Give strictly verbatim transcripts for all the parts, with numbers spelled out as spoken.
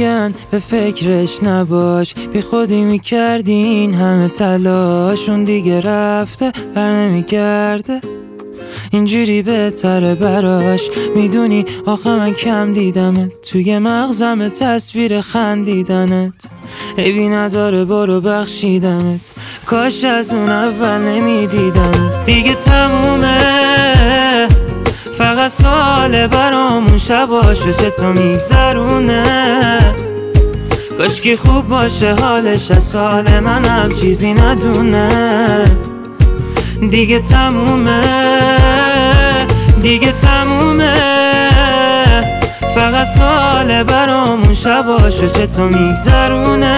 میگن به فکرش نباش، بی خودی میکردین همه تلاشون دیگه رفته بر نمیگرده، اینجوری بهتره براش. میدونی آخه من کم دیدمت، توی مغزم تصویر خندیدنت، عیبی نداره برو بخشیدمت، کاش از اون اول نمیدیدمت. دیگه تمومه فقط ساله برامون شباشو چطور میگذرونه، کاشکی خوب باشه حالش از حال منم چیزی ندونه. دیگه تمومه دیگه تمومه فقط ساله برامون شباشو چطور میگذرونه،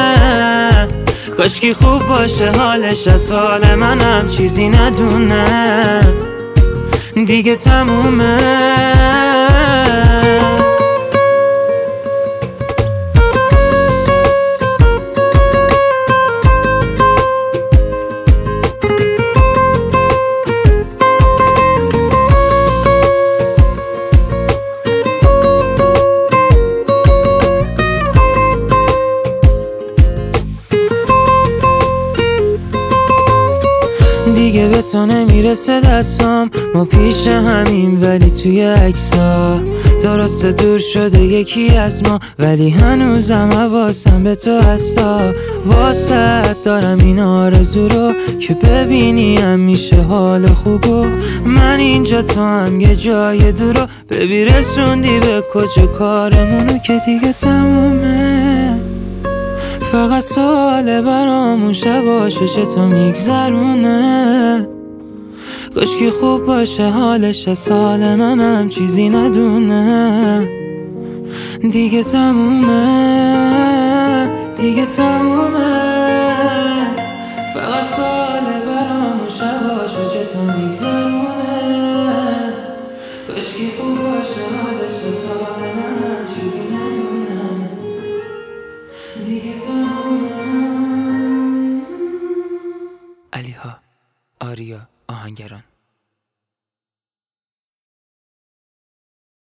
کاشکی خوب باشه حالش از حال منم چیزی ندونه. دیگه تمومه دیگه به تو نمیرسه دستام، ما پیش همیم ولی توی عکس‌ها درست دور شده یکی از ما، ولی هنوزم حواسم به تو هستا. واسه دارم این آرزو رو که ببینی همیشه حال خوبو، من اینجا تو هم یه جای دورو، ببی رسوندی به کجا کارمونو که دیگه تمومه. فقط ساله برامون شباشو چطور میگذرونه، کاشکی خوب باشه حالش از حال منم چیزی ندونه. دیگه تمومه دیگه تمومه فقط ساله برامون شباشو چطور میگذرونه، کاشکی خوب باشه حالش از حال منم چیزی ندونه. دیگه تمومه.